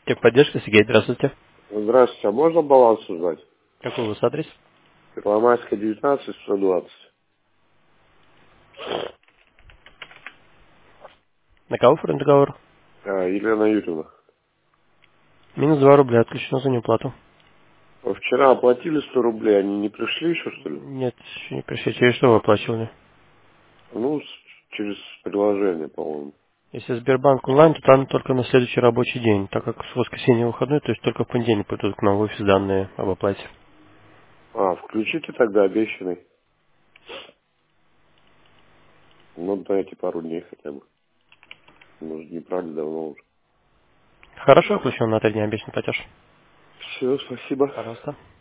Техподдержка, Сергей, здравствуйте. Здравствуйте, а можно баланс узнать? Какой у вас адрес? Первомайская, 19, 120. На кого оформлен договор? Елена Юрьевна. Минус 2 рубля, отключено за неуплату. Вы вчера оплатили 100 рублей, они не пришли еще, что ли? Нет, еще не пришли. Через что вы оплачивали? Ну, через приложение, по-моему. Если Сбербанк онлайн, то там только на следующий рабочий день, так как с воскресенья выходной, то есть только в понедельник придут к нам в офис данные об оплате. Включите тогда обещанный. Ну, дайте пару дней хотя бы. Может, не брали давно уже. Хорошо, включен на 3 дня обещанный платеж. Все, спасибо. Пожалуйста.